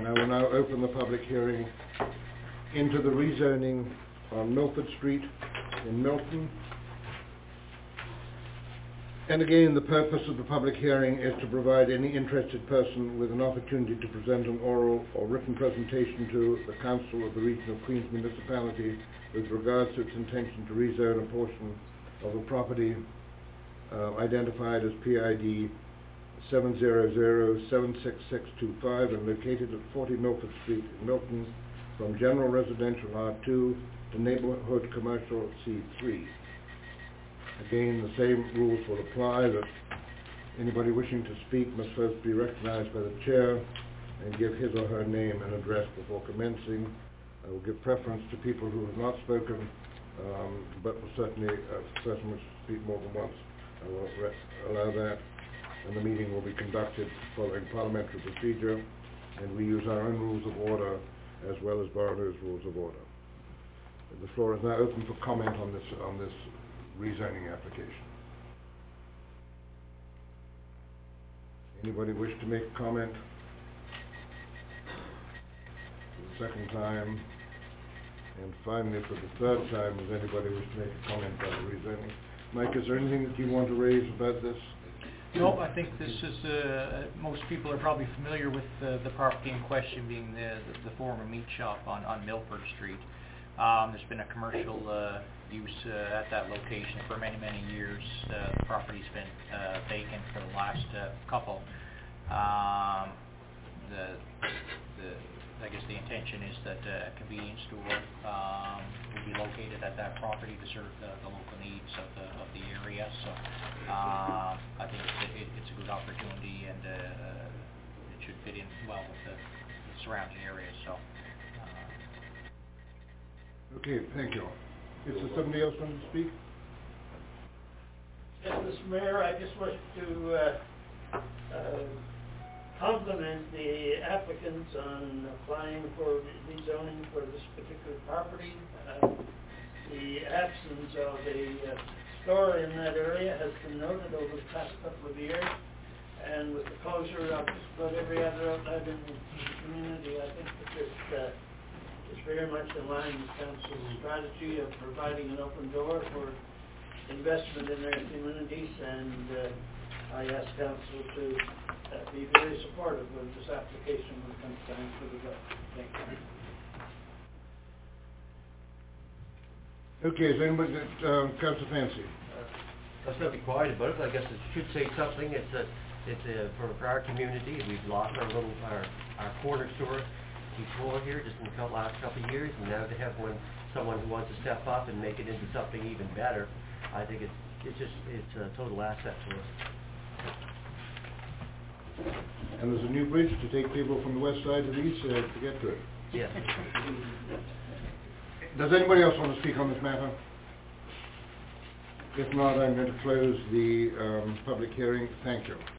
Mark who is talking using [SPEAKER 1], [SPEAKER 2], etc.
[SPEAKER 1] And I will now open the public hearing into the rezoning on Milford Street in Milton. And again, the purpose of the public hearing is to provide any interested person with an opportunity to present an oral or written presentation to the Council of the Region of Queens Municipality with regards to its intention to rezone a portion of the property identified as PID 700-76625 and located at 40 Milford Street in Milton from general residential R2 to neighborhood commercial C3. Again, the same rules will apply, that anybody wishing to speak must first be recognized by the chair and give his or her name and address before commencing. I will give preference to people who have not spoken, but will certainly, if a person wishes to speak more than once, I will allow that. And the meeting will be conducted following parliamentary procedure, and we use our own rules of order as well as Barnard's rules of order. The floor is now open for comment on this rezoning application. Anybody wish to make a comment? For the second time, and finally for the third time, does anybody wish to make a comment on the rezoning? Mike, is there anything that you want to raise about this?
[SPEAKER 2] No, I think this is, most people are probably familiar with the property in question being the former meat shop on Milford Street. There's been a commercial use at that location for many, many years. The property's been vacant for the last couple. I guess the intention is that a convenience store will be located at that property to serve the local needs of the area. So I think it's a good opportunity, and it should fit in well with the surrounding area. So.
[SPEAKER 1] Okay, thank you. Is there somebody else want to speak?
[SPEAKER 3] Yes, Mr. Mayor, I just wish to compliment the applicants on applying for rezoning for this particular property. The absence of a store in that area has been noted over the past couple of years, and with the closure of just about every other outlet in the community, I think that this is very much in line with Council's strategy of providing an open door for investment in their communities, and I ask Council to be very supportive of this application when it comes time for the vote. Thank you.
[SPEAKER 1] Okay, is anybody, Councilor Fancy?
[SPEAKER 4] Let's not be quiet about it, but I guess it should say something. It's for our community. We've lost our corner store before here just in the last couple of years, and now to have someone who wants to step up and make it into something even better, I think it's a total asset to us.
[SPEAKER 1] And there's a new bridge to take people from the west side to the east side to get to it.
[SPEAKER 4] Yes.
[SPEAKER 1] Does anybody else want to speak on this matter? If not, I'm going to close the public hearing. Thank you.